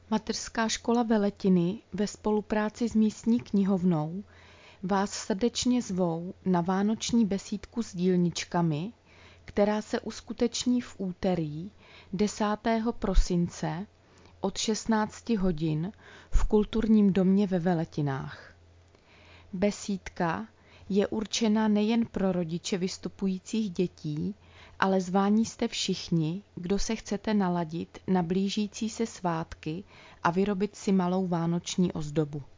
Mateřská škola Veletiny ve spolupráci s místní knihovnou vás srdečně zvou na vánoční besídku s dílničkami, která se uskuteční v úterý 10. prosince od 16 hodin v Kulturním domě ve Veletinách. Besídka je určena nejen pro rodiče vystupujících dětí, ale zváni jste všichni, kdo se chcete naladit na blížící se svátky a vyrobit si malou vánoční ozdobu.